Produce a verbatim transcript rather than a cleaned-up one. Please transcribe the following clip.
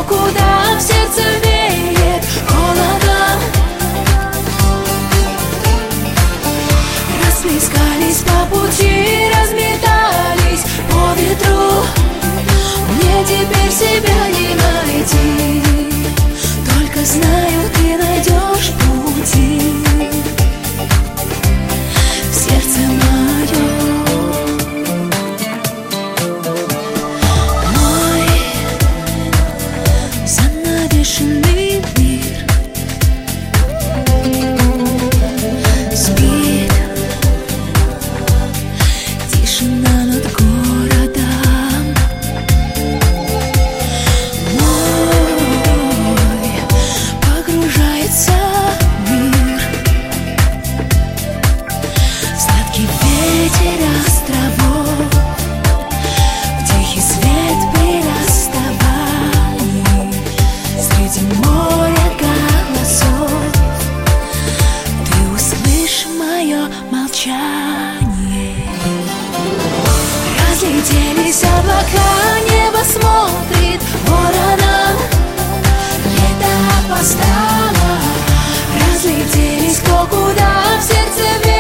куда в сердце веет холодом. Расплескались по пути, разметались по ветру. Мне теперь себя не найти, только знаю, ты найдешь пути в сердце моем. Мой занавешенный мир спит, тишина над городом. Мой погружается мир в сладкий ветер островов, в тихий свет при расставании, среди моря голосов. Ты услышь мое молчание. Разлетелись облака, небо смотрит вороном. Лето опоздало, разлетелись кто куда в сердце.